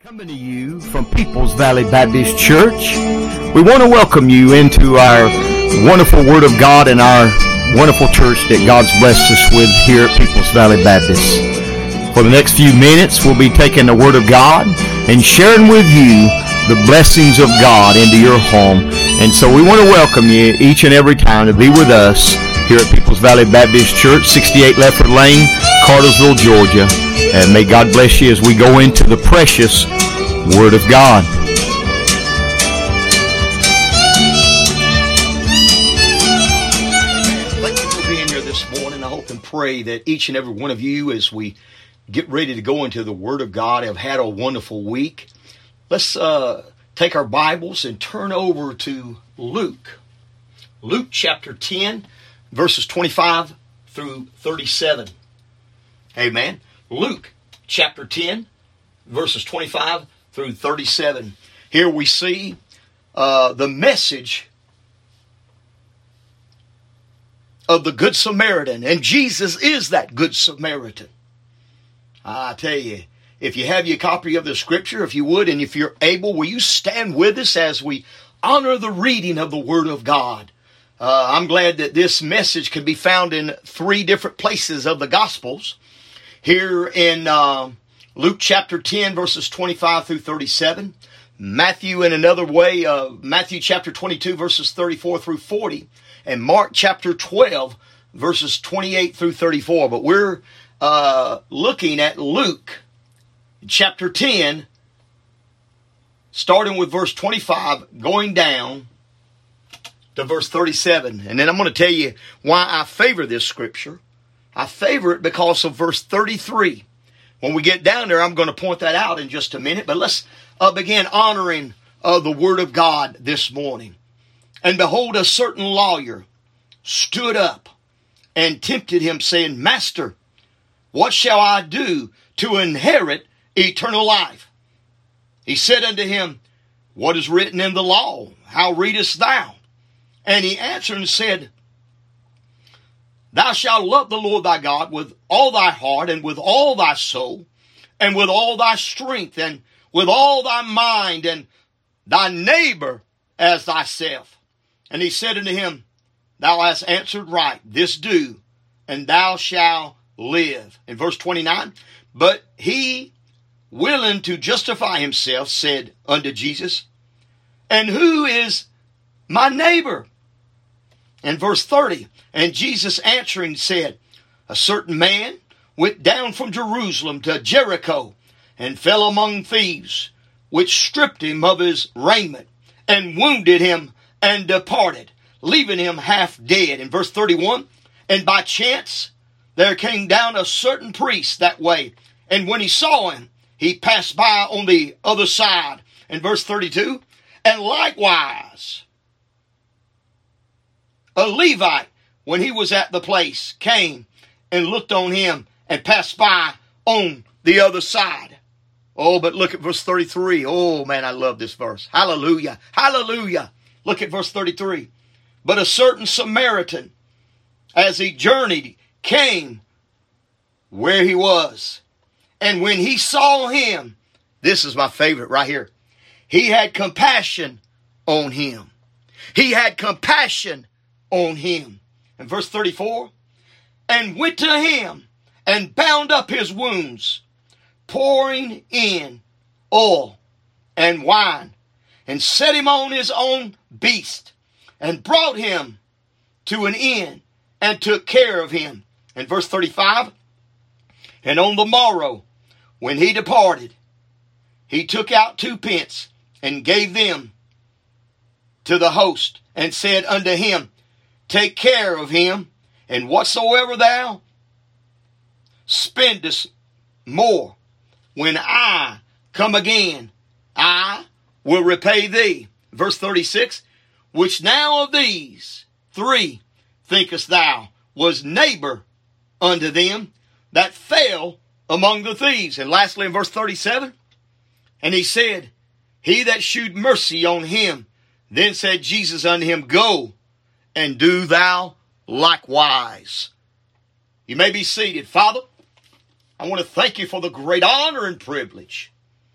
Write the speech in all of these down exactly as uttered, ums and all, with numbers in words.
Coming to you from Peoples Valley Baptist Church, we want to welcome you into our wonderful Word of God and our wonderful church that God's blessed us with here at Peoples Valley Baptist. For the next few minutes, we'll be taking the Word of God and sharing with you the blessings of God into your home. And so we want to welcome you each and every time to be with us here at Peoples Valley Baptist Church, sixty-eight Lefford Lane, Cartersville, Georgia. And may God bless you as we go into the precious Word of God. Thank you for being here this morning. I hope and pray that each and every one of you, as we get ready to go into the Word of God, have had a wonderful week. Let's uh, take our Bibles and turn over to Luke. Luke chapter ten, verses twenty-five through thirty-seven. Amen. Luke chapter ten, verses twenty-five through thirty-seven. Here we see uh, the message of the Good Samaritan. And Jesus is that Good Samaritan. I tell you, if you have your copy of the Scripture, if you would, and if you're able, will you stand with us as we honor the reading of the Word of God? Uh, I'm glad that this message can be found in three different places of the Gospels. Here in uh, Luke chapter ten, verses twenty-five through thirty-seven. Matthew in another way, uh, Matthew chapter twenty-two, verses thirty-four through forty. And Mark chapter twelve, verses twenty-eight through thirty-four. But we're uh, looking at Luke chapter ten, starting with verse twenty-five, going down to verse thirty-seven. And then I'm going to tell you why I favor this scripture. I favor it because of verse thirty-three. When we get down there, I'm going to point that out in just a minute. But let's uh, begin honoring uh, the Word of God this morning. And behold, a certain lawyer stood up and tempted him, saying, Master, what shall I do to inherit eternal life? He said unto him, What is written in the law? How readest thou? And he answered and said, Thou shalt love the Lord thy God with all thy heart, and with all thy soul, and with all thy strength, and with all thy mind, and thy neighbor as thyself. And he said unto him, Thou hast answered right, this do, and thou shalt live. In verse twenty-nine, but he, willing to justify himself, said unto Jesus, And who is my neighbor? In verse thirty, and Jesus answering said, A certain man went down from Jerusalem to Jericho, and fell among thieves, which stripped him of his raiment, and wounded him, and departed, leaving him half dead. In verse thirty-one, and by chance there came down a certain priest that way, and when he saw him, he passed by on the other side. In verse thirty-two, and likewise a Levite, when he was at the place, came and looked on him and passed by on the other side. Oh, but look at verse thirty-three. Oh, man, I love this verse. Hallelujah. Hallelujah. Look at verse thirty-three. But a certain Samaritan, as he journeyed, came where he was. And when he saw him, this is my favorite right here, he had compassion on him. He had compassion on him. In verse thirty-four, and went to him and bound up his wounds, pouring in oil and wine, and set him on his own beast, and brought him to an inn, and took care of him. In verse thirty-five, and on the morrow, when he departed, he took out two pence, and gave them to the host, and said unto him, Take care of him, and whatsoever thou spendest more, when I come again, I will repay thee. Verse thirty-six, which now of these three thinkest thou was neighbor unto them that fell among the thieves? And lastly, in verse thirty-seven, and he said, He that shewed mercy on him. Then said Jesus unto him, Go, and do thou likewise. You may be seated. Father, I want to thank you for the great honor and privilege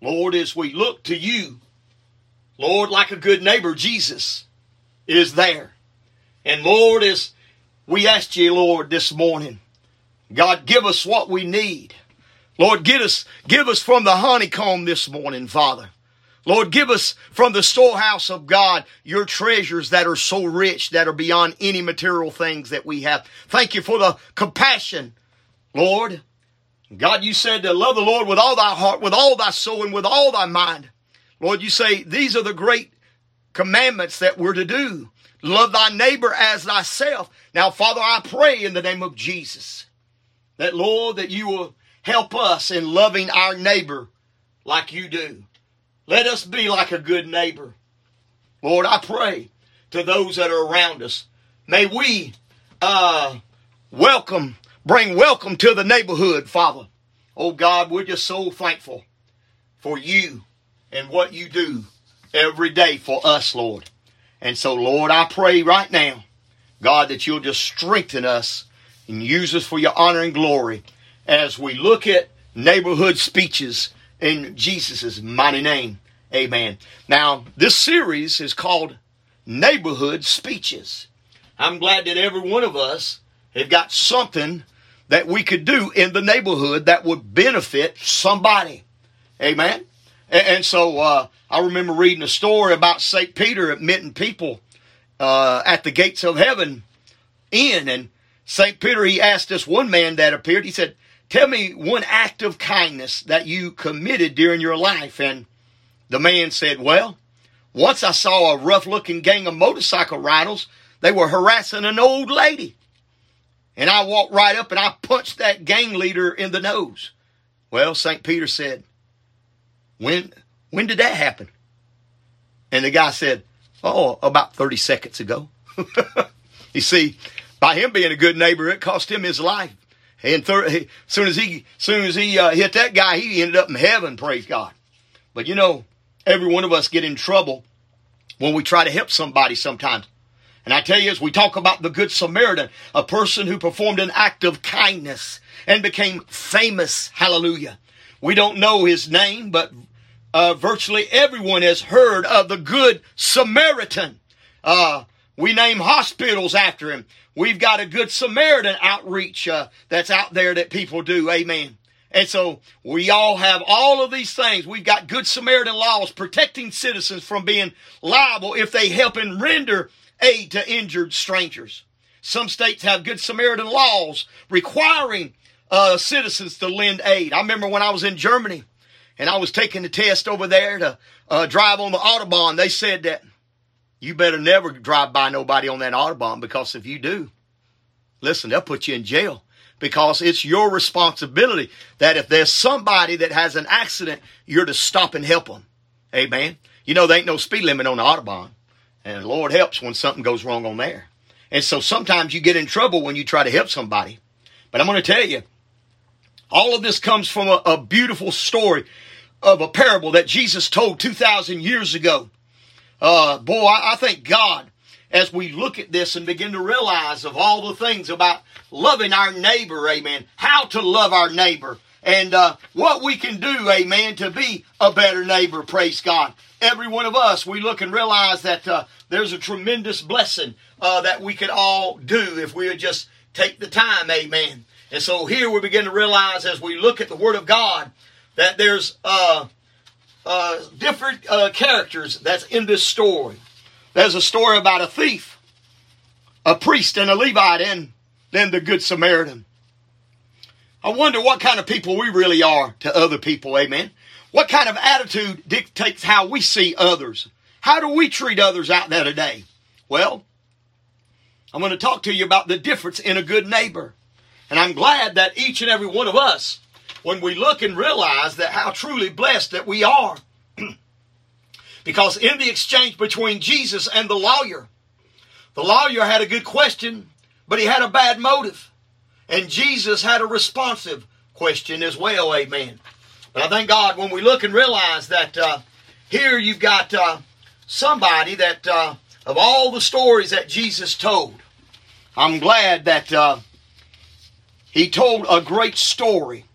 Lord, as we look to you, Lord, like a good neighbor, Jesus is there. And Lord, as we ask you, Lord, this morning, God, give us what we need. Lord, give us, give us from the honeycomb this morning, Father. Lord, give us from the storehouse of God your treasures that are so rich, that are beyond any material things that we have. Thank you for the compassion, Lord. God, you said to love the Lord with all thy heart, with all thy soul, and with all thy mind. Lord, you say these are the great commandments that we're to do. Love thy neighbor as thyself. Now, Father, I pray in the name of Jesus that, Lord, that you will help us in loving our neighbor like you do. Let us be like a good neighbor. Lord, I pray to those that are around us. May we uh, welcome, bring welcome to the neighborhood, Father. Oh God, we're just so thankful for you and what you do every day for us, Lord. And so, Lord, I pray right now, God, that you'll just strengthen us and use us for your honor and glory as we look at neighborhood speeches in Jesus' mighty name. Amen. Now, this series is called Neighborhood Speeches. I'm glad that every one of us have got something that we could do in the neighborhood that would benefit somebody. Amen. And, and so uh, I remember reading a story about Saint Peter admitting people uh, at the gates of heaven in. And Saint Peter, he asked this one man that appeared, he said, tell me one act of kindness that you committed during your life. And the man said, well, once I saw a rough-looking gang of motorcycle riders. They were harassing an old lady. And I walked right up and I punched that gang leader in the nose. Well, Saint Peter said, when, when did that happen? And the guy said, oh, about thirty seconds ago. You see, by him being a good neighbor, it cost him his life. And thir- as soon as he, soon as he uh, hit that guy, he ended up in heaven, praise God. But you know, every one of us get in trouble when we try to help somebody sometimes. And I tell you, as we talk about the Good Samaritan, a person who performed an act of kindness and became famous, hallelujah. We don't know his name, but uh, virtually everyone has heard of the Good Samaritan. Uh, we name hospitals after him. We've got a Good Samaritan outreach uh, that's out there that people do, amen. And so we all have all of these things. We've got Good Samaritan laws protecting citizens from being liable if they help and render aid to injured strangers. Some states have Good Samaritan laws requiring uh, citizens to lend aid. I remember when I was in Germany and I was taking the test over there to uh, drive on the Autobahn, they said that you better never drive by nobody on that Autobahn, because if you do, listen, they'll put you in jail. Because it's your responsibility that if there's somebody that has an accident, you're to stop and help them. Amen. You know, there ain't no speed limit on the Autobahn. And the Lord helps when something goes wrong on there. And so sometimes you get in trouble when you try to help somebody. But I'm going to tell you, all of this comes from a, a beautiful story of a parable that Jesus told two thousand years ago. Uh, boy, I, I thank God as we look at this and begin to realize of all the things about loving our neighbor, amen, how to love our neighbor, and uh, what we can do, amen, to be a better neighbor, praise God. Every one of us, we look and realize that uh, there's a tremendous blessing uh, that we could all do if we would just take the time, amen. And so here we begin to realize as we look at the Word of God that there's uh, uh, different uh, characters that's in this story. There's a story about a thief, a priest, and a Levite, and then the Good Samaritan. I wonder what kind of people we really are to other people, amen. What kind of attitude dictates how we see others? How do we treat others out there today? Well, I'm going to talk to you about the difference in a good neighbor. And I'm glad that each and every one of us, when we look and realize that how truly blessed that we are, because in the exchange between Jesus and the lawyer, the lawyer had a good question, but he had a bad motive. And Jesus had a responsive question as well, amen. But I thank God when we look and realize that uh, here you've got uh, somebody that uh, of all the stories that Jesus told, I'm glad that uh, he told a great story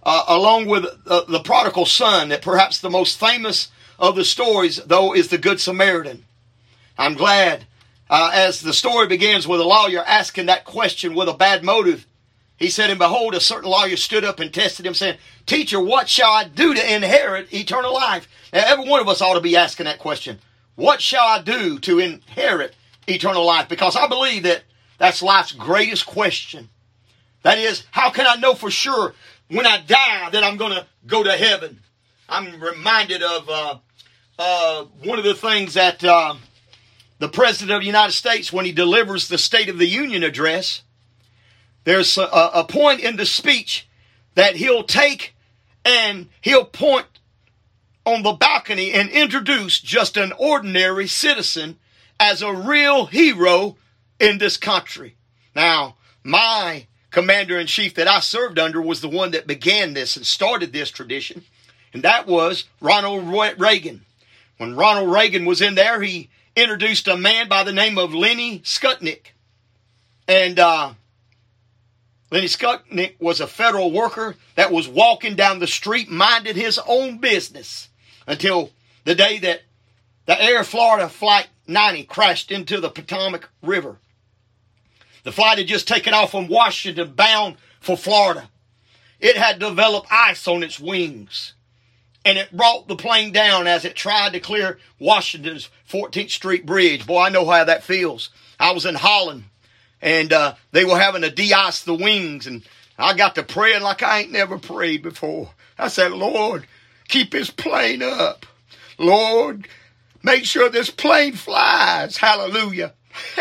uh, along with uh, the prodigal son, that perhaps the most famous of the stories, though, is the Good Samaritan. I'm glad, uh, as the story begins with a lawyer asking that question with a bad motive. He said, and behold, a certain lawyer stood up and tested him, saying, Teacher, what shall I do to inherit eternal life? Now, every one of us ought to be asking that question. What shall I do to inherit eternal life? Because I believe that that's life's greatest question. That is, how can I know for sure when I die that I'm going to go to heaven? I'm reminded of uh, uh, one of the things that uh, the President of the United States, when he delivers the State of the Union address, there's a, a point in the speech that he'll take and he'll point on the balcony and introduce just an ordinary citizen as a real hero in this country. Now, my commander-in-chief that I served under was the one that began this and started this tradition, and that was Ronald Reagan. When Ronald Reagan was in there, he introduced a man by the name of Lenny Skutnik. And uh, Lenny Skutnik was a federal worker that was walking down the street, minded his own business, until the day that the Air Florida Flight ninety crashed into the Potomac River. The flight had just taken off from Washington, bound for Florida. It had developed ice on its wings, and it brought the plane down as it tried to clear Washington's fourteenth Street Bridge. Boy, I know how that feels. I was in Holland, and uh, they were having to de-ice the wings, and I got to praying like I ain't never prayed before. I said, Lord, keep this plane up. Lord, make sure this plane flies. Hallelujah.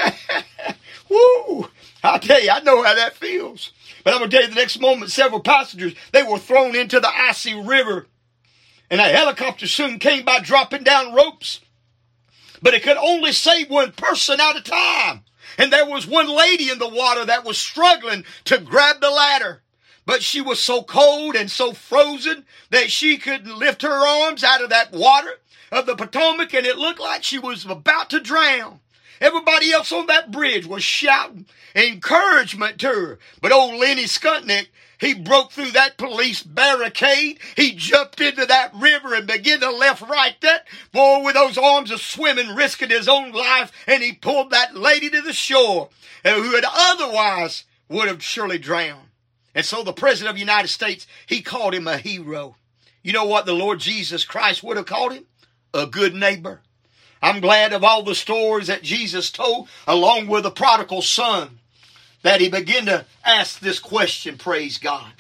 Woo! I tell you, I know how that feels. But I'm going to tell you, the next moment, several passengers, they were thrown into the icy river. And a helicopter soon came by dropping down ropes. But it could only save one person at a time. And there was one lady in the water that was struggling to grab the ladder. But she was so cold and so frozen that she couldn't lift her arms out of that water of the Potomac, and it looked like she was about to drown. Everybody else on that bridge was shouting encouragement to her. But old Lenny Skutnik, he broke through that police barricade. He jumped into that river and began to left right that boy with those arms of swimming, risking his own life, and he pulled that lady to the shore, who had otherwise would have surely drowned. And so the President of the United States, he called him a hero. You know what the Lord Jesus Christ would have called him? A good neighbor. I'm glad of all the stories that Jesus told, along with the prodigal son, that he began to ask this question, praise God.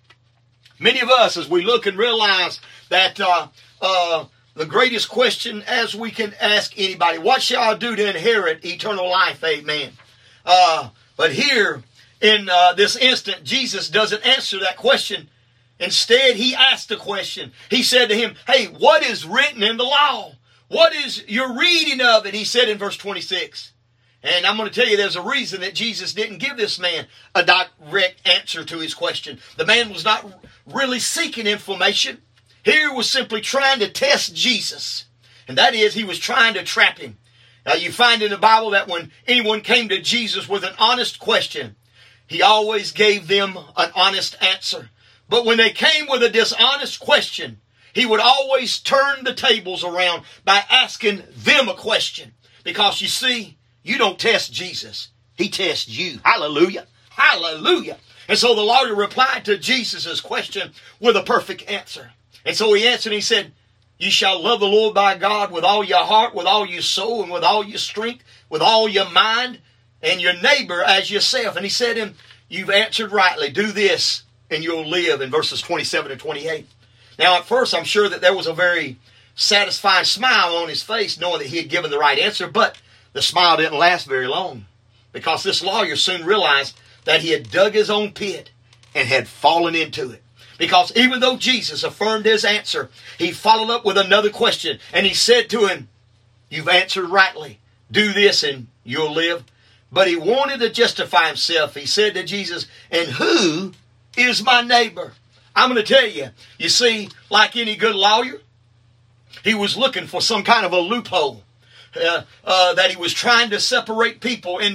Many of us, as we look and realize that uh, uh, the greatest question as we can ask anybody, what shall I do to inherit eternal life? Amen. Uh, but here, in uh, this instant, Jesus doesn't answer that question. Instead, he asked the question. He said to him, hey, what is written in the law? What is your reading of it? He said in verse twenty-six. And I'm going to tell you there's a reason that Jesus didn't give this man a direct answer to his question. The man was not really seeking information. He was simply trying to test Jesus. And that is, he was trying to trap him. Now you find in the Bible that when anyone came to Jesus with an honest question, he always gave them an honest answer. But when they came with a dishonest question, he would always turn the tables around by asking them a question. Because you see, you don't test Jesus. He tests you. Hallelujah. Hallelujah. And so the lawyer replied to Jesus' question with a perfect answer. And so he answered and he said, you shall love the Lord thy God with all your heart, with all your soul, and with all your strength, with all your mind, and your neighbor as yourself. And he said to him, you've answered rightly. Do this and you'll live, in verses twenty-seven and twenty-eight. Now, at first, I'm sure that there was a very satisfying smile on his face, knowing that he had given the right answer, but the smile didn't last very long, because this lawyer soon realized that he had dug his own pit and had fallen into it. Because even though Jesus affirmed his answer, he followed up with another question, and he said to him, you've answered rightly. Do this and you'll live. But he wanted to justify himself. He said to Jesus, and who is my neighbor? I'm going to tell you, you see, like any good lawyer, he was looking for some kind of a loophole, uh, uh, that he was trying to separate people into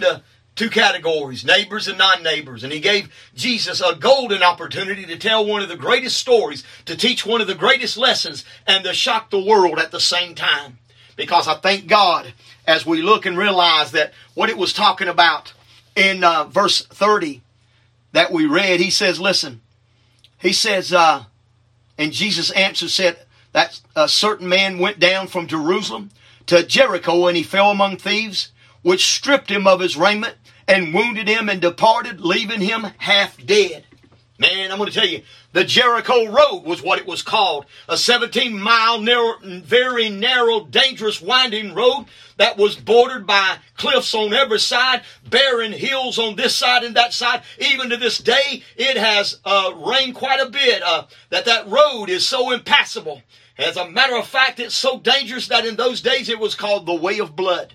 two categories, neighbors and non-neighbors. And he gave Jesus a golden opportunity to tell one of the greatest stories, to teach one of the greatest lessons, and to shock the world at the same time. Because I thank God as we look and realize that what it was talking about in uh, verse thirty that we read, he says, listen, he says, uh, and Jesus answered, said that a certain man went down from Jerusalem to Jericho, and he fell among thieves, which stripped him of his raiment and wounded him and departed, leaving him half dead. Man, I'm going to tell you, the Jericho Road was what it was called. A seventeen mile, narrow, very narrow, dangerous, winding road that was bordered by cliffs on every side, barren hills on this side and that side. Even to this day, it has uh, rained quite a bit. Uh, that that road is so impassable. As a matter of fact, it's so dangerous that in those days it was called the Way of Blood.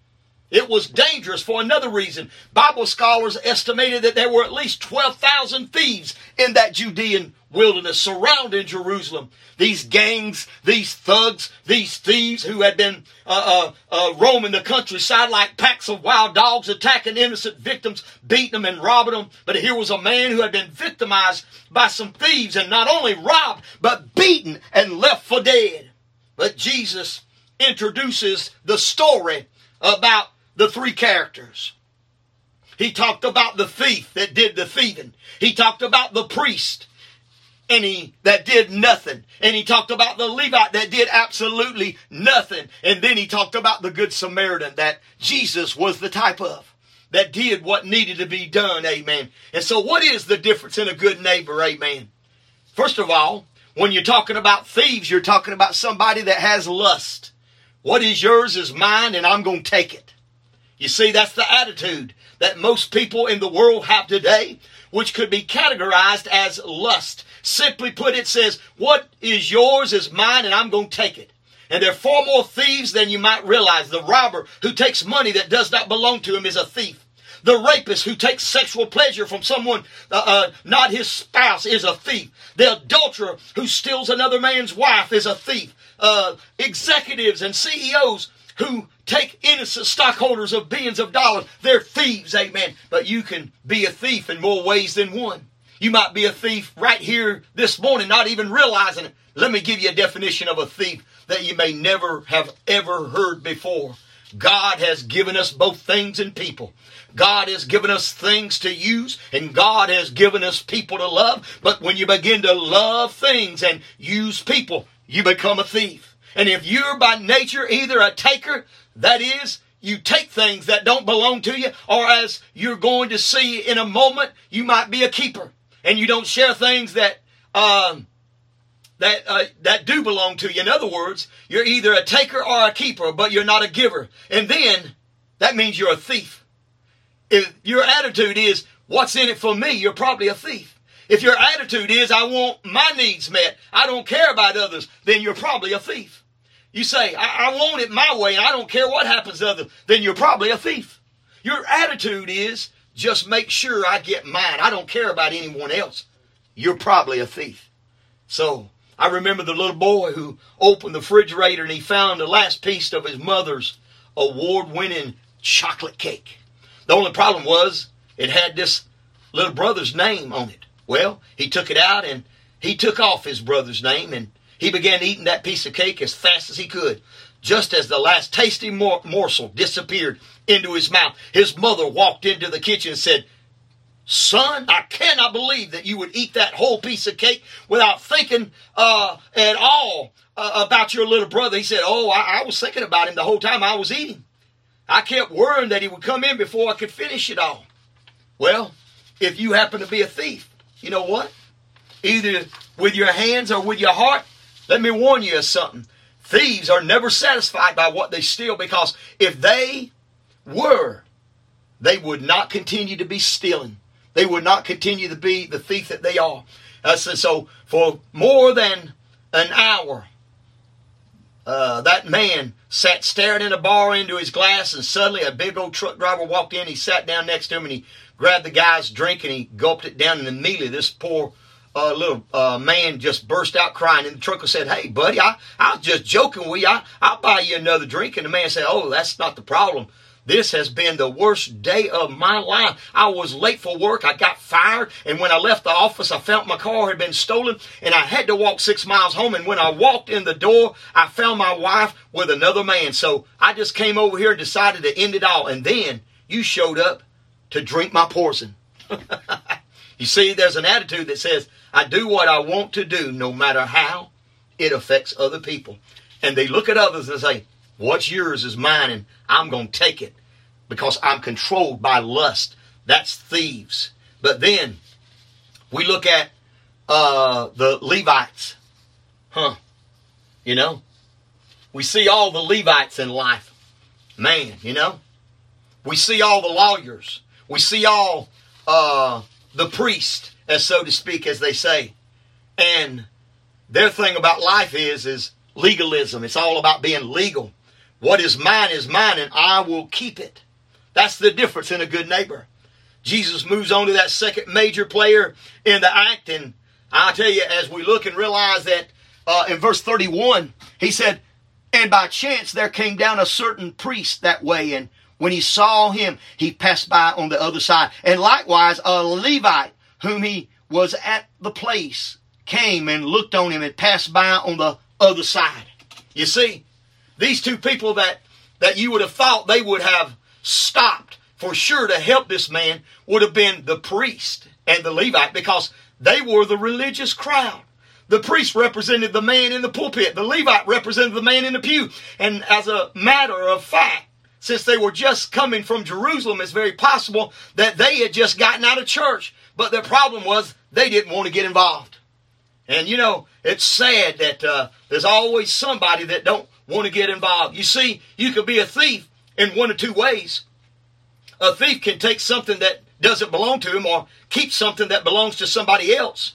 It was dangerous for another reason. Bible scholars estimated that there were at least twelve thousand thieves in that Judean wilderness surrounding Jerusalem. These gangs, these thugs, these thieves who had been uh, uh, uh, roaming the countryside like packs of wild dogs, attacking innocent victims, beating them and robbing them. But here was a man who had been victimized by some thieves and not only robbed, but beaten and left for dead. But Jesus introduces the story about the three characters. He talked about the thief that did the thieving. He talked about the priest and he that did nothing. And he talked about the Levite that did absolutely nothing. And then he talked about the Good Samaritan that Jesus was the type of, that did what needed to be done. Amen. And so what is the difference in a good neighbor? Amen. First of all, when you're talking about thieves, you're talking about somebody that has lust. What is yours is mine, and I'm going to take it. You see, that's the attitude that most people in the world have today, which could be categorized as lust. Simply put, it says, what is yours is mine, and I'm going to take it. And there are far more thieves than you might realize. The robber who takes money that does not belong to him is a thief. The rapist who takes sexual pleasure from someone uh, uh, not his spouse is a thief. The adulterer who steals another man's wife is a thief. Uh, executives and C E Os who take innocent stockholders of billions of dollars, they're thieves, amen. But you can be a thief in more ways than one. You might be a thief right here this morning, not even realizing it. Let me give you a definition of a thief that you may never have ever heard before. God has given us both things and people. God has given us things to use, and God has given us people to love. But when you begin to love things and use people, you become a thief. And if you're by nature either a taker, that is, you take things that don't belong to you, or as you're going to see in a moment, you might be a keeper. And you don't share things that um, that uh, that do belong to you. In other words, you're either a taker or a keeper, but you're not a giver. And then that means you're a thief. If your attitude is, what's in it for me, you're probably a thief. If your attitude is, I want my needs met, I don't care about others, then you're probably a thief. You say, I, I want it my way, and I don't care what happens to others, then you're probably a thief. Your attitude is, just make sure I get mine. I don't care about anyone else. You're probably a thief. So, I remember the little boy who opened the refrigerator and he found the last piece of his mother's award-winning chocolate cake. The only problem was it had this little brother's name on it. Well, he took it out and he took off his brother's name and he began eating that piece of cake as fast as he could. Just as the last tasty mor- morsel disappeared into his mouth, his mother walked into the kitchen and said, "Son, I cannot believe that you would eat that whole piece of cake without thinking uh, at all uh, about your little brother." He said, "Oh, I, I was thinking about him the whole time I was eating. I kept worrying that he would come in before I could finish it all." Well, if you happen to be a thief, you know what? Either with your hands or with your heart, let me warn you of something. Thieves are never satisfied by what they steal, because if they were, they would not continue to be stealing. They would not continue to be the thief that they are. Uh, so, so for more than an hour, uh, that man sat staring in a bar into his glass, and suddenly a big old truck driver walked in. He sat down next to him and he grabbed the guy's drink and he gulped it down, and immediately this poor uh, little uh, man just burst out crying. And the trucker said, "Hey, buddy, I, I was just joking with you. I, I'll buy you another drink." And the man said, "Oh, that's not the problem. This has been the worst day of my life. I was late for work. I got fired. And when I left the office, I felt my car had been stolen. And I had to walk six miles home. And when I walked in the door, I found my wife with another man. So I just came over here and decided to end it all. And then you showed up to drink my poison. You see, there's an attitude that says, I do what I want to do no matter how it affects other people. And they look at others and say, what's yours is mine, and I'm going to take it because I'm controlled by lust. That's thieves. But then we look at uh, the Levites. Huh. You know, we see all the Levites in life. Man, you know, we see all the lawyers. We see all uh, the priests, as so to speak, as they say. And their thing about life is, is legalism. It's all about being legal. What is mine is mine, and I will keep it. That's the difference in a good neighbor. Jesus moves on to that second major player in the act, and I'll tell you, as we look and realize that uh, in verse thirty-one, he said, and by chance there came down a certain priest that way, and when he saw him, he passed by on the other side. And likewise, a Levite, whom he was at the place, came and looked on him and passed by on the other side. You see, these two people that, that you would have thought they would have stopped for sure to help this man would have been the priest and the Levite, because they were the religious crowd. The priest represented the man in the pulpit. The Levite represented the man in the pew. And as a matter of fact, since they were just coming from Jerusalem, it's very possible that they had just gotten out of church. But their problem was they didn't want to get involved. And you know, it's sad that uh, there's always somebody that don't want to get involved. You see, you could be a thief in one of two ways. A thief can take something that doesn't belong to him or keep something that belongs to somebody else.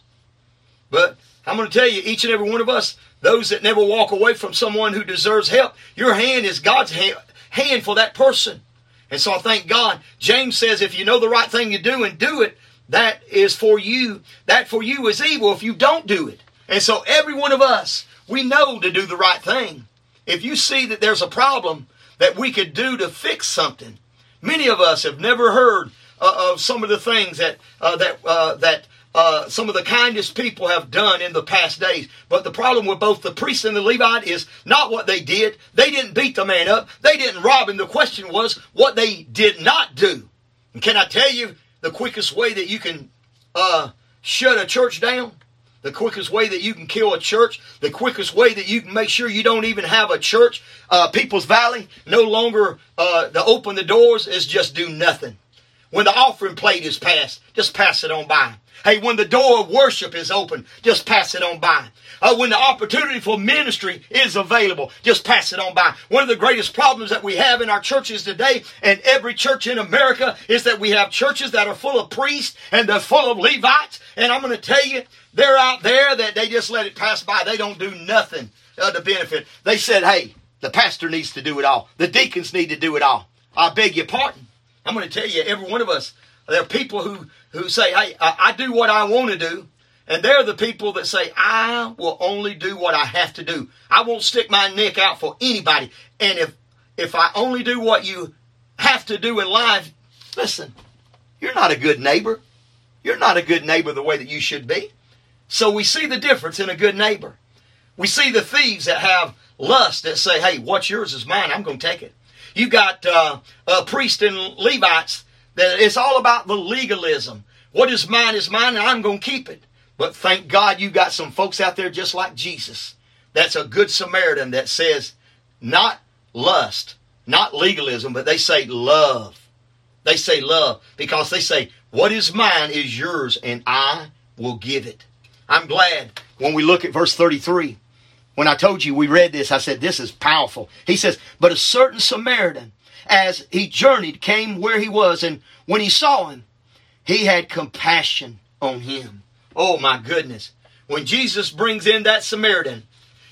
But I'm going to tell you, each and every one of us, those that never walk away from someone who deserves help, your hand is God's hand, hand for that person. And so I thank God. James says, if you know the right thing to do and do it, that is for you. That for you is evil if you don't do it. And so every one of us, we know to do the right thing. If you see that there's a problem that we could do to fix something, many of us have never heard uh, of some of the things that uh, that uh, that uh, some of the kindest people have done in the past days. But the problem with both the priest and the Levite is not what they did. They didn't beat the man up. They didn't rob him. The question was what they did not do. And can I tell you the quickest way that you can uh, shut a church down? The quickest way that you can kill a church, the quickest way that you can make sure you don't even have a church, uh, People's Valley, no longer uh, to open the doors, is just do nothing. When the offering plate is passed, just pass it on by. Hey, when the door of worship is open, just pass it on by. Uh, when the opportunity for ministry is available, just pass it on by. One of the greatest problems that we have in our churches today, and every church in America, is that we have churches that are full of priests and they're full of Levites. And I'm going to tell you, they're out there that they just let it pass by. They don't do nothing uh, to benefit. They said, hey, the pastor needs to do it all. The deacons need to do it all. I beg your pardon. I'm going to tell you, every one of us, there are people who, who say, hey, I, I do what I want to do. And they're the people that say, I will only do what I have to do. I won't stick my neck out for anybody. And if, if I only do what you have to do in life, listen, you're not a good neighbor. You're not a good neighbor the way that you should be. So we see the difference in a good neighbor. We see the thieves that have lust that say, hey, what's yours is mine. I'm going to take it. You got uh, uh, priests and Levites that it's all about the legalism. What is mine is mine, and I'm going to keep it. But thank God you got some folks out there just like Jesus. That's a good Samaritan that says not lust, not legalism, but they say love. They say love because they say what is mine is yours, and I will give it. I'm glad when we look at verse thirty-three. When I told you we read this, I said, this is powerful. He says, but a certain Samaritan, as he journeyed, came where he was. And when he saw him, he had compassion on him. Oh, my goodness. When Jesus brings in that Samaritan,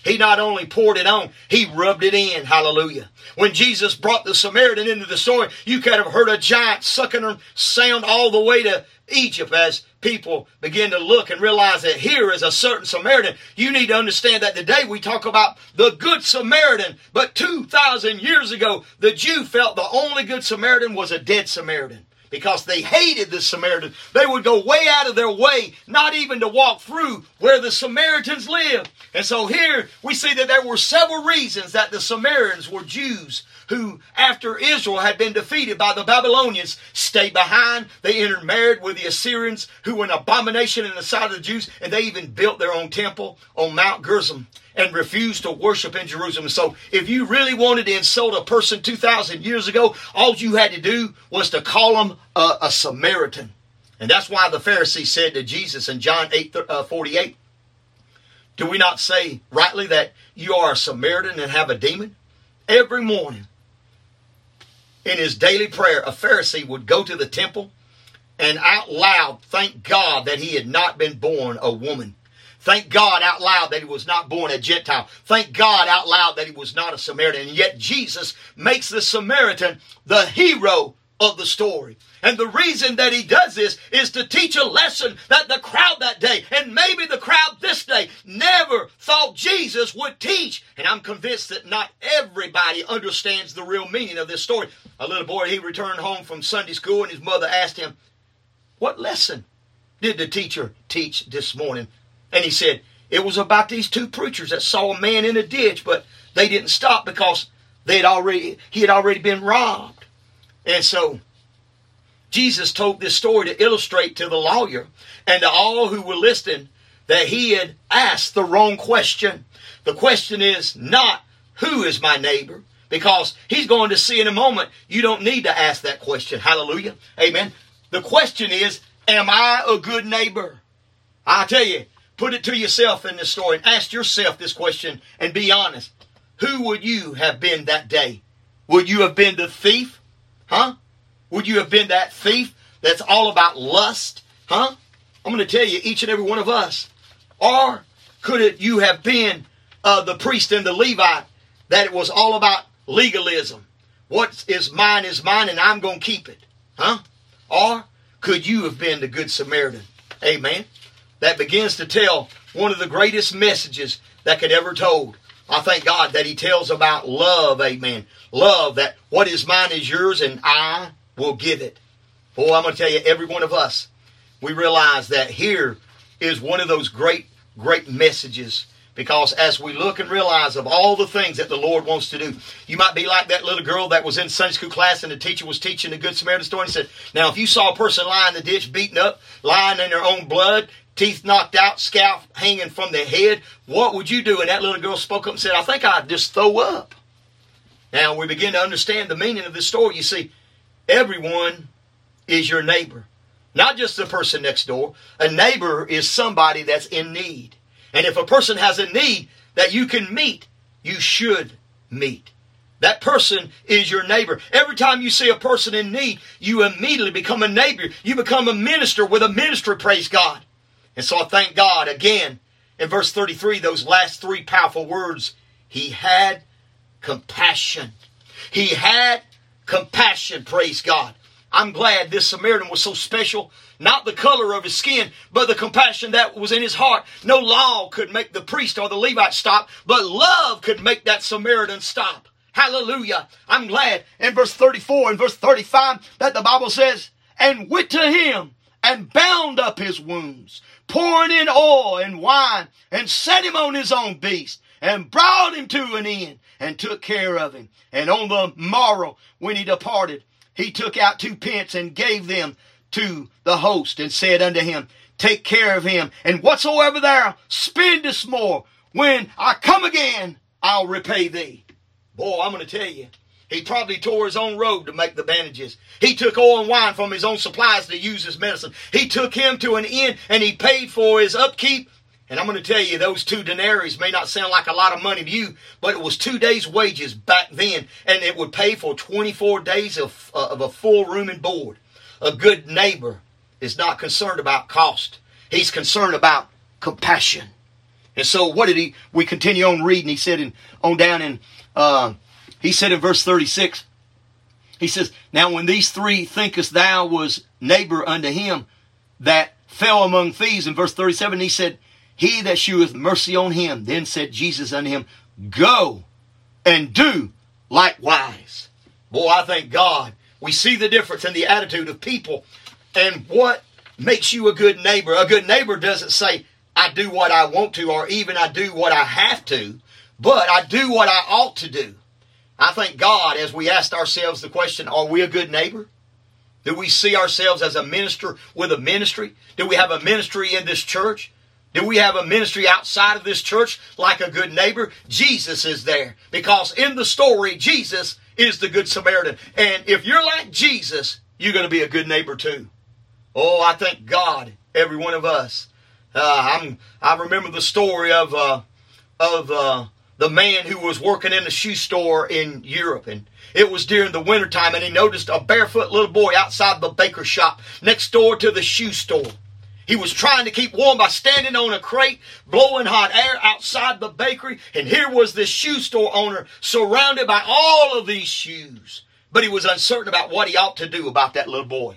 He not only poured it on, he rubbed it in. Hallelujah. When Jesus brought the Samaritan into the story, you could have heard a giant sucking her sound all the way to Egypt as people begin to look and realize that here is a certain Samaritan. You need to understand that today we talk about the Good Samaritan, but two thousand years ago, the Jew felt the only Good Samaritan was a dead Samaritan. Because they hated the Samaritan. They would go way out of their way, not even to walk through where the Samaritans lived. And so here we see that there were several reasons that the Samaritans were Jews who, after Israel had been defeated by the Babylonians, stayed behind. They intermarried with the Assyrians, who were an abomination in the sight of the Jews, and they even built their own temple on Mount Gerizim and refused to worship in Jerusalem. So if you really wanted to insult a person two thousand years ago, all you had to do was to call them a, a Samaritan. And that's why the Pharisees said to Jesus in John eight forty-eight, do we not say rightly that you are a Samaritan and have a demon? Every morning in his daily prayer, a Pharisee would go to the temple and out loud thank God that he had not been born a woman. Thank God out loud that he was not born a Gentile. Thank God out loud that he was not a Samaritan. And yet Jesus makes the Samaritan the hero of the story. And the reason that he does this is to teach a lesson that the crowd that day, and maybe the crowd this day, never thought Jesus would teach. And I'm convinced that not everybody understands the real meaning of this story. A little boy, he returned home from Sunday school and his mother asked him, what lesson did the teacher teach this morning? And he said, it was about these two preachers that saw a man in a ditch, but they didn't stop because they had already he had already been robbed. And so Jesus told this story to illustrate to the lawyer and to all who were listening that he had asked the wrong question. The question is not, who is my neighbor? Because he's going to see in a moment, you don't need to ask that question. Hallelujah. Amen. The question is, am I a good neighbor? I tell you, put it to yourself in this story and ask yourself this question and be honest. Who would you have been that day? Would you have been the thief? Huh? Would you have been that thief that's all about lust? Huh? I'm going to tell you, each and every one of us. Or could it you have been uh, the priest and the Levite that it was all about legalism? What is mine is mine and I'm going to keep it. Huh? Or could you have been the Good Samaritan? Amen. That begins to tell one of the greatest messages that could ever told. I thank God that he tells about love, amen. Love, that what is mine is yours and I will give it. Boy, I'm going to tell you, every one of us, we realize that here is one of those great, great messages. Because as we look and realize of all the things that the Lord wants to do, you might be like that little girl that was in Sunday school class and the teacher was teaching the Good Samaritan story and said, now if you saw a person lying in the ditch, beaten up, lying in their own blood, teeth knocked out, scalp hanging from their head, what would you do? And that little girl spoke up and said, I think I'd just throw up. Now we begin to understand the meaning of this story. You see, everyone is your neighbor. Not just the person next door. A neighbor is somebody that's in need. And if a person has a need that you can meet, you should meet. That person is your neighbor. Every time you see a person in need, you immediately become a neighbor. You become a minister with a ministry, praise God. And so I thank God again in verse thirty-three, those last three powerful words. He had compassion. He had compassion, praise God. I'm glad this Samaritan was so special. Not the color of his skin, but the compassion that was in his heart. No law could make the priest or the Levite stop, but love could make that Samaritan stop. Hallelujah. I'm glad in verse thirty-four and verse thirty-five that the Bible says, and went to him and bound up his wounds, pouring in oil and wine, and set him on his own beast, and brought him to an inn, and took care of him. And on the morrow, when he departed, he took out two pence and gave them to the host, and said unto him, take care of him, and whatsoever thou spendest more, when I come again, I'll repay thee. Boy, I'm going to tell you, he probably tore his own robe to make the bandages. He took oil and wine from his own supplies to use as medicine. He took him to an inn, and he paid for his upkeep. And I'm going to tell you, those two denarii may not sound like a lot of money to you, but it was two days' wages back then, and it would pay for twenty-four days of, uh, of a full room and board. A good neighbor is not concerned about cost. He's concerned about compassion. And so what did he, we continue on reading. He said in, on down in, uh, he said in verse thirty-six, he says, now when these three thinkest thou was neighbor unto him that fell among thieves, in verse thirty-seven, he said, he that sheweth mercy on him. Then said Jesus unto him, go and do likewise. Boy, I thank God. We see the difference in the attitude of people and what makes you a good neighbor. A good neighbor doesn't say, I do what I want to, or even I do what I have to, but I do what I ought to do. I thank God as we asked ourselves the question, are we a good neighbor? Do we see ourselves as a minister with a ministry? Do we have a ministry in this church? Do we have a ministry outside of this church like a good neighbor? Jesus is there. Because in the story, Jesus is the Good Samaritan. And if you're like Jesus, you're going to be a good neighbor too. Oh, I thank God, every one of us. Uh, I'm, I remember the story of, uh, of uh, the man who was working in a shoe store in Europe. And it was during the wintertime, and he noticed a barefoot little boy outside the baker's shop next door to the shoe store. He was trying to keep warm by standing on a crate, blowing hot air outside the bakery. And here was this shoe store owner surrounded by all of these shoes. But he was uncertain about what he ought to do about that little boy.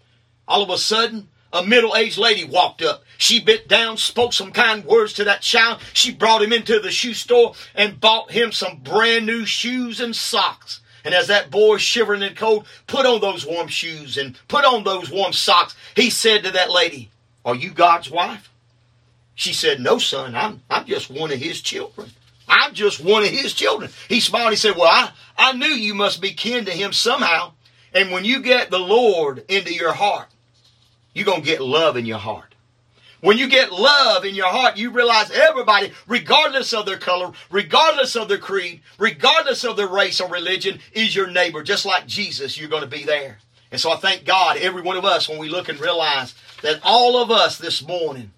All of a sudden, a middle-aged lady walked up. She bent down, spoke some kind words to that child. She brought him into the shoe store and bought him some brand new shoes and socks. And as that boy, shivering in cold, put on those warm shoes and put on those warm socks, he said to that lady, are you God's wife? She said, no, son, I'm, I'm just one of his children. I'm just one of his children. He smiled. He said, well, I, I knew you must be kin to him somehow. And when you get the Lord into your heart, you're going to get love in your heart. When you get love in your heart, you realize everybody, regardless of their color, regardless of their creed, regardless of their race or religion, is your neighbor. Just like Jesus, you're going to be there. And so I thank God, every one of us, when we look and realize that all of us this morning,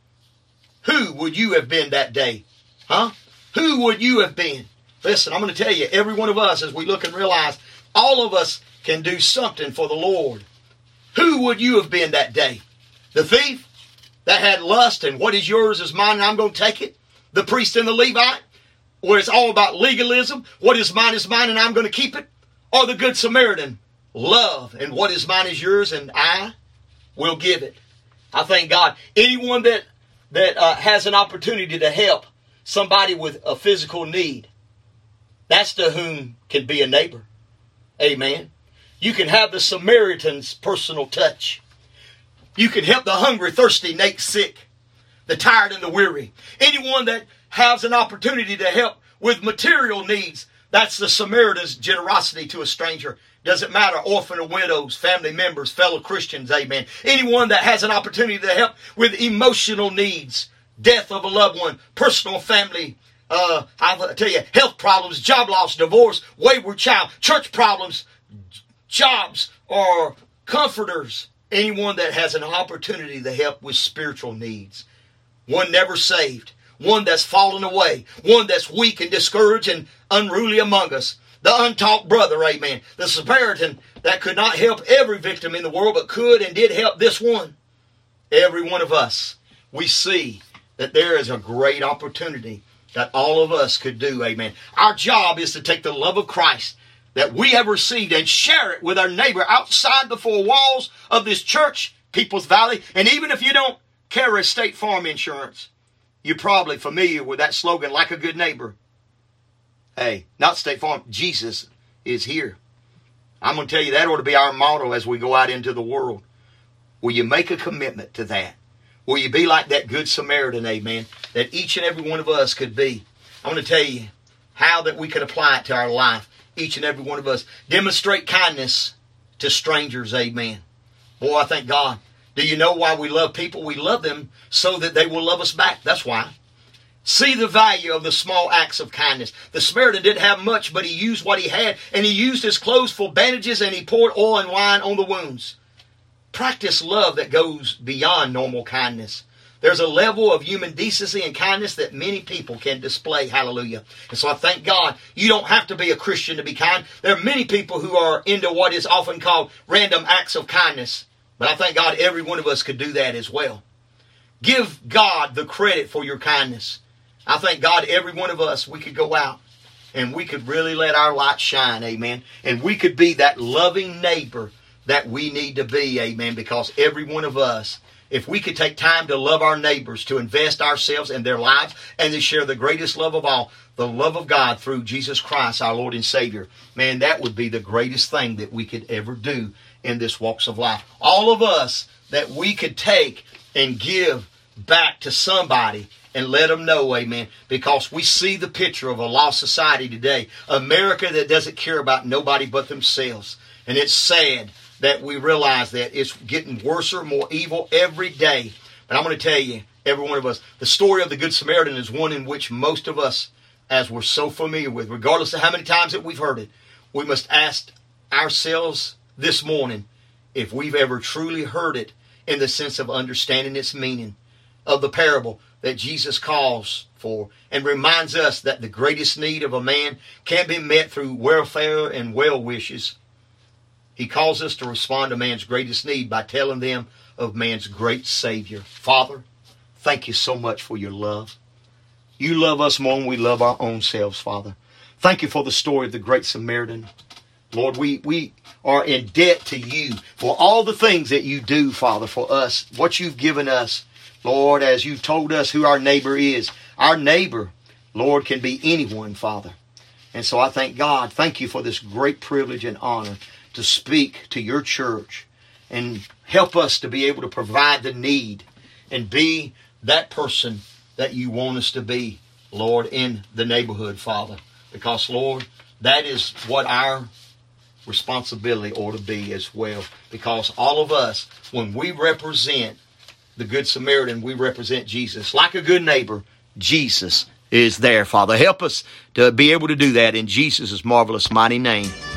who would you have been that day? Huh? Who would you have been? Listen, I'm going to tell you, every one of us, as we look and realize, all of us can do something for the Lord. Who would you have been that day? The thief that had lust and what is yours is mine and I'm going to take it? The priest and the Levite, where it's all about legalism, what is mine is mine and I'm going to keep it? Or the Good Samaritan, love and what is mine is yours and I will give it. I thank God. Anyone that, that uh, has an opportunity to help somebody with a physical need, that's to whom can be a neighbor. Amen. You can have the Samaritan's personal touch. You can help the hungry, thirsty, naked, sick, the tired and the weary. Anyone that has an opportunity to help with material needs, that's the Samaritan's generosity to a stranger. Doesn't matter, orphan or widows, family members, fellow Christians, amen. Anyone that has an opportunity to help with emotional needs, death of a loved one, personal family, uh, I'll tell you, health problems, job loss, divorce, wayward child, church problems, jobs, or comforters. Anyone that has an opportunity to help with spiritual needs. One never saved. One that's fallen away. One that's weak and discouraged and unruly among us. The untaught brother, amen. The Samaritan that could not help every victim in the world, but could and did help this one. Every one of us, we see that there is a great opportunity that all of us could do, amen. Our job is to take the love of Christ that we have received and share it with our neighbor outside the four walls of this church, Peoples Valley. And even if you don't carry State Farm insurance, you're probably familiar with that slogan, like a good neighbor. Hey, not State Farm, Jesus is here. I'm going to tell you, that ought to be our motto as we go out into the world. Will you make a commitment to that? Will you be like that Good Samaritan, amen, that each and every one of us could be? I'm going to tell you how that we could apply it to our life. Each and every one of us. Demonstrate kindness to strangers. Amen. Boy, I thank God. Do you know why we love people? We love them so that they will love us back. That's why. See the value of the small acts of kindness. The Samaritan didn't have much, but he used what he had. And he used his clothes for bandages and he poured oil and wine on the wounds. Practice love that goes beyond normal kindness. There's a level of human decency and kindness that many people can display. Hallelujah. And so I thank God you don't have to be a Christian to be kind. There are many people who are into what is often called random acts of kindness. But I thank God every one of us could do that as well. Give God the credit for your kindness. I thank God every one of us, we could go out and we could really let our light shine, amen. And we could be that loving neighbor that we need to be, amen, because every one of us, if we could take time to love our neighbors, to invest ourselves in their lives, and to share the greatest love of all, the love of God through Jesus Christ, our Lord and Savior, man, that would be the greatest thing that we could ever do in this walks of life. All of us that we could take and give back to somebody and let them know, amen, because we see the picture of a lost society today, America that doesn't care about nobody but themselves. And it's sad that we realize that it's getting worse or more evil every day. But I'm going to tell you, every one of us, the story of the Good Samaritan is one in which most of us, as we're so familiar with, regardless of how many times that we've heard it, we must ask ourselves this morning if we've ever truly heard it in the sense of understanding its meaning of the parable that Jesus calls for and reminds us that the greatest need of a man can't be met through welfare and well wishes. He calls us to respond to man's greatest need by telling them of man's great Savior. Father, thank you so much for your love. You love us more than we love our own selves, Father. Thank you for the story of the Great Samaritan. Lord, we, we are in debt to you for all the things that you do, Father, for us, what you've given us. Lord, as you've told us who our neighbor is. Our neighbor, Lord, can be anyone, Father. And so I thank God. Thank you for this great privilege and honor to speak to your church and help us to be able to provide the need and be that person that you want us to be, Lord, in the neighborhood, Father. Because, Lord, that is what our responsibility ought to be as well. Because all of us, when we represent the Good Samaritan, we represent Jesus. Like a good neighbor, Jesus is there, Father. Help us to be able to do that in Jesus' marvelous, mighty name.